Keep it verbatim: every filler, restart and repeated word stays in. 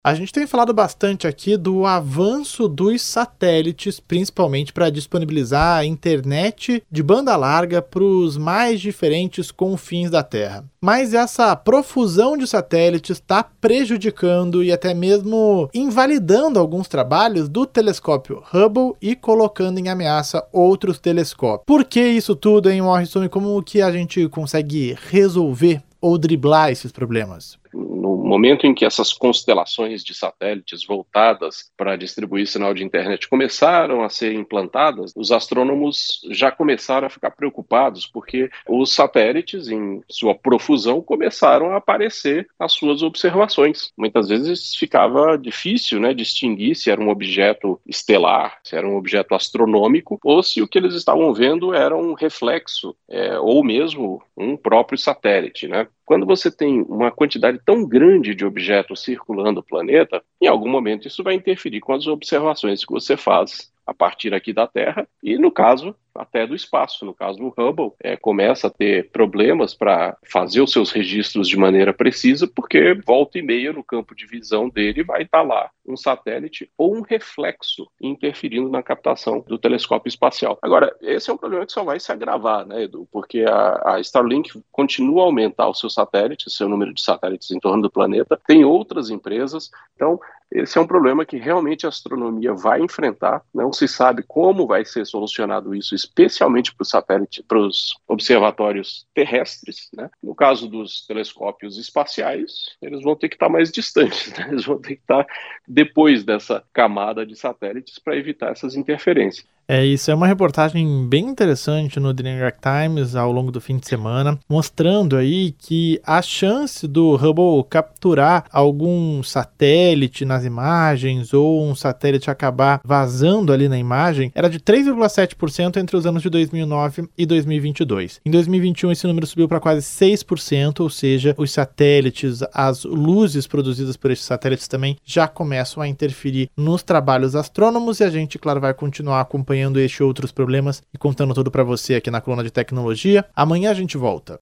A gente tem falado bastante aqui do avanço dos satélites, principalmente para disponibilizar a internet de banda larga para os mais diferentes confins da Terra. Mas essa profusão de satélites está prejudicando e até mesmo invalidando alguns trabalhos do telescópio Hubble e colocando em ameaça outros telescópios. Por que isso tudo, hein, Morrison? E como que a gente consegue resolver ou driblar esses problemas? No momento em que essas constelações de satélites voltadas para distribuir sinal de internet começaram a ser implantadas, os astrônomos já começaram a ficar preocupados porque os satélites, em sua profusão, começaram a aparecer nas suas observações. Muitas vezes ficava difícil, né, distinguir se era um objeto estelar, se era um objeto astronômico, ou se o que eles estavam vendo era um reflexo, é, ou mesmo um próprio satélite, né? Quando você tem uma quantidade tão grande de objetos circulando o planeta, em algum momento isso vai interferir com as observações que você faz a partir aqui da Terra e, no caso, até do espaço. No caso do Hubble, é, começa a ter problemas para fazer os seus registros de maneira precisa, porque volta e meia no campo de visão dele vai estar lá um satélite ou um reflexo interferindo na captação do telescópio espacial. Agora, esse é um problema que só vai se agravar, né, Edu? Porque a, a Starlink continua a aumentar os seus satélites, seu número de satélites em torno do planeta, tem outras empresas, então esse é um problema que realmente a astronomia vai enfrentar. Não se sabe como vai ser solucionado isso, especialmente para os satélites, para os observatórios terrestres, né? No caso dos telescópios espaciais, eles vão ter que estar mais distantes, né? Eles vão ter que estar depois dessa camada de satélites para evitar essas interferências. É, isso é uma reportagem bem interessante no The New York Times ao longo do fim de semana, mostrando aí que a chance do Hubble capturar algum satélite nas imagens ou um satélite acabar vazando ali na imagem era de três vírgula sete por cento entre os anos de dois mil e nove e dois mil e vinte e dois. Em dois mil e vinte e um esse número subiu para quase seis por cento, ou seja, os satélites, as luzes produzidas por esses satélites também já começam a interferir nos trabalhos astrônomos e a gente, claro, vai continuar acompanhando este e outros problemas e contando tudo para você aqui na coluna de tecnologia. Amanhã a gente volta.